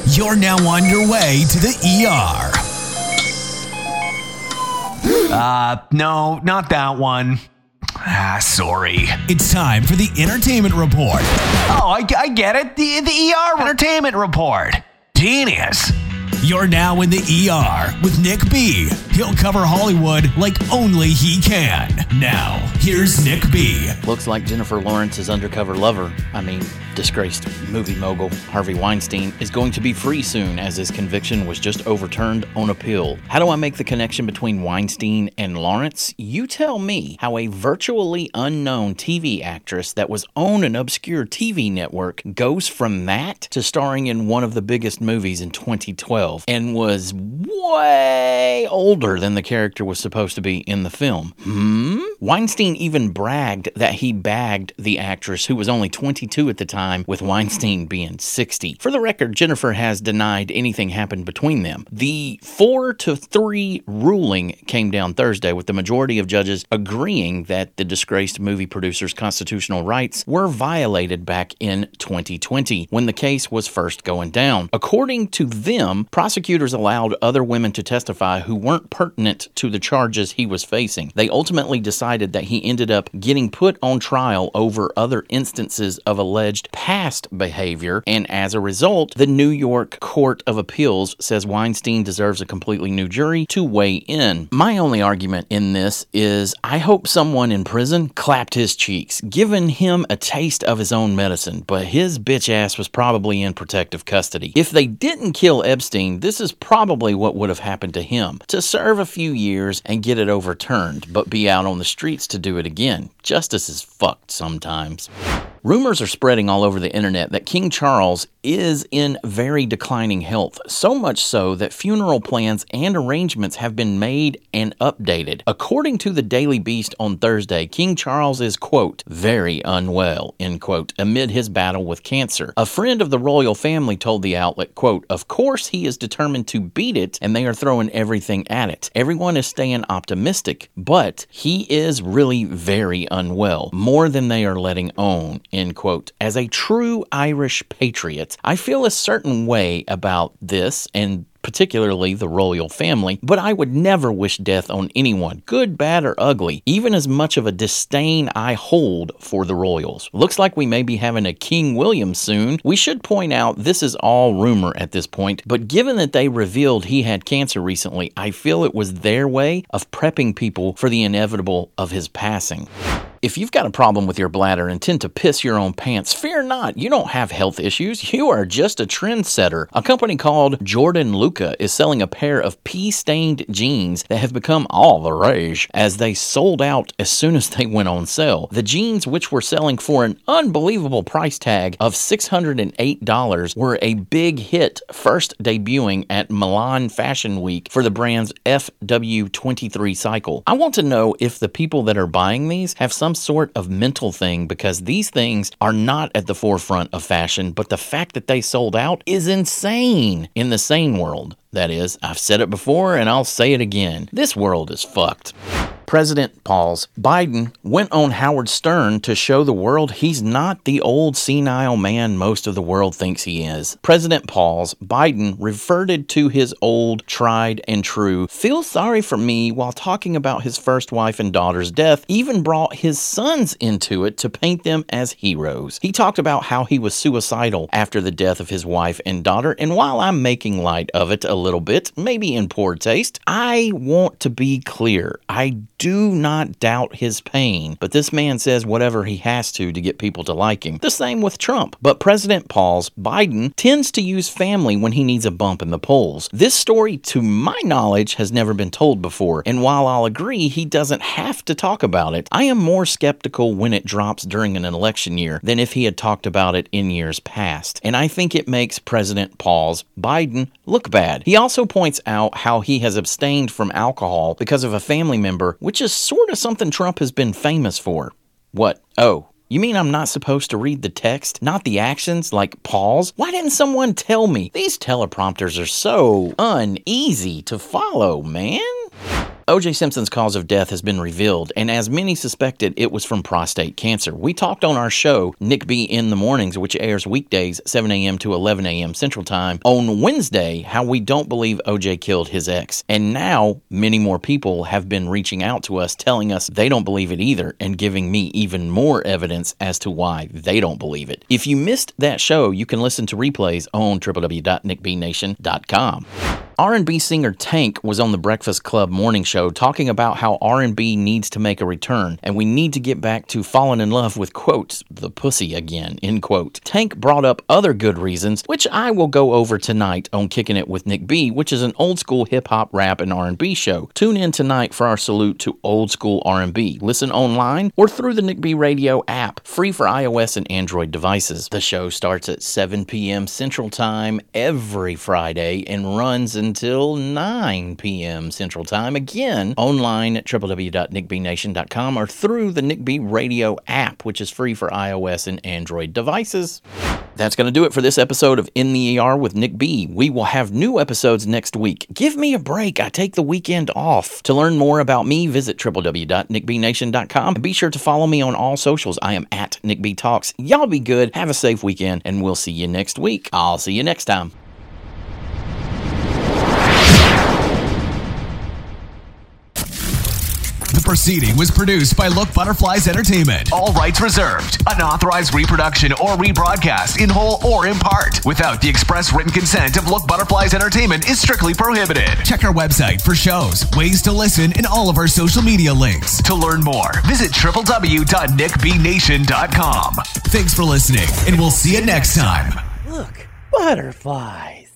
You're now on your way to the ER. No, not that one. Sorry. It's time for the Entertainment Report. Oh, I get it. The ER Entertainment Report. Genius. You're now in the ER with Nick B. He'll cover Hollywood like only he can. Now, here's Nick B. Looks like Jennifer Lawrence's undercover lover, disgraced movie mogul Harvey Weinstein, is going to be free soon as his conviction was just overturned on appeal. How do I make the connection between Weinstein and Lawrence? You tell me how a virtually unknown TV actress that was on an obscure TV network goes from that to starring in one of the biggest movies in 2012 and was way older than the character was supposed to be in the film. Weinstein even bragged that he bagged the actress who was only 22 at the time, with Weinstein being 60. For the record, Jennifer has denied anything happened between them. The 4-3 ruling came down Thursday, with the majority of judges agreeing that the disgraced movie producer's constitutional rights were violated back in 2020, when the case was first going down. According to them, prosecutors allowed other women to testify who weren't pertinent to the charges he was facing. They ultimately decided that he ended up getting put on trial over other instances of alleged past behavior, and as a result, the New York Court of Appeals says Weinstein deserves a completely new jury to weigh in. My only argument in this is I hope someone in prison clapped his cheeks, giving him a taste of his own medicine, but his bitch ass was probably in protective custody. If they didn't kill Epstein, this is probably what would have happened to him: to serve a few years and get it overturned, but be out on the streets to do it again. Justice is fucked sometimes. Rumors are spreading all over the internet that King Charles is in very declining health, so much so that funeral plans and arrangements have been made and updated. According to the Daily Beast on Thursday, King Charles is, quote, very unwell, end quote, amid his battle with cancer. A friend of the royal family told the outlet, quote, of course he is determined to beat it and they are throwing everything at it. Everyone is staying optimistic, but he is really very unwell, more than they are letting on, end quote. As a true Irish patriot, I feel a certain way about this, and particularly the royal family, but I would never wish death on anyone, good, bad, or ugly, even as much of a disdain I hold for the royals. Looks like we may be having a King William soon. We should point out this is all rumor at this point, but given that they revealed he had cancer recently, I feel it was their way of prepping people for the inevitable of his passing. If you've got a problem with your bladder and tend to piss your own pants, fear not. You don't have health issues. You are just a trendsetter. A company called Jordan Luca is selling a pair of pee-stained jeans that have become all the rage, as they sold out as soon as they went on sale. The jeans, which were selling for an unbelievable price tag of $608, were a big hit, first debuting at Milan Fashion Week for the brand's FW23 cycle. I want to know if the people that are buying these have some sort of mental thing, because these things are not at the forefront of fashion, but the fact that they sold out is insane in the sane world. That is, I've said it before and I'll say it again. This world is fucked. President Biden went on Howard Stern to show the world he's not the old senile man most of the world thinks he is. President Biden reverted to his old, tried and true, feel sorry for me, while talking about his first wife and daughter's death, even brought his sons into it to paint them as heroes. He talked about how he was suicidal after the death of his wife and daughter, and while I'm making light of it a little bit, maybe in poor taste, I want to be clear. I do not doubt his pain, but this man says whatever he has to get people to like him. The same with Trump. But President Biden tends to use family when he needs a bump in the polls. This story, to my knowledge, has never been told before, and while I'll agree he doesn't have to talk about it, I am more skeptical when it drops during an election year than if he had talked about it in years past, and I think it makes President Biden look bad. He also points out how he has abstained from alcohol because of a family member, which is sort of something Trump has been famous for. What? Oh, you mean I'm not supposed to read the text, not the actions, like pause? Why didn't someone tell me? These teleprompters are so uneasy to follow, man. O.J. Simpson's cause of death has been revealed, and as many suspected, it was from prostate cancer. We talked on our show, Nick B. in the Mornings, which airs weekdays 7 a.m. to 11 a.m. Central Time, on Wednesday, how we don't believe O.J. killed his ex. And now, many more people have been reaching out to us, telling us they don't believe it either, and giving me even more evidence as to why they don't believe it. If you missed that show, you can listen to replays on www.nickbnation.com. R&B singer Tank was on the Breakfast Club morning show talking about how R&B needs to make a return, and we need to get back to falling in love with, quote, the pussy again, end quote. Tank brought up other good reasons, which I will go over tonight on Kicking It with Nick B, which is an old-school hip-hop, rap, and R&B show. Tune in tonight for our salute to old-school R&B. Listen online or through the Nick B Radio app, free for iOS and Android devices. The show starts at 7 p.m. Central Time every Friday and runs until 9 p.m. Central Time. Again, online at www.nickbnation.com or through the Nick B Radio app, which is free for iOS and Android devices. That's going to do it for this episode of In the ER with Nick B. We will have new episodes next week. Give me a break. I take the weekend off. To learn more about me, visit www.nickbnation.com. And be sure to follow me on all socials. I am at Nick B Talks. Y'all be good. Have a safe weekend, and we'll see you next week. I'll see you next time. The proceeding was produced by Look Butterflies Entertainment. All rights reserved. Unauthorized reproduction or rebroadcast in whole or in part without the express written consent of Look Butterflies Entertainment is strictly prohibited. Check our website for shows, ways to listen, and all of our social media links. To learn more, visit www.nickbnation.com. Thanks for listening, and we'll see you next time. Look, butterflies.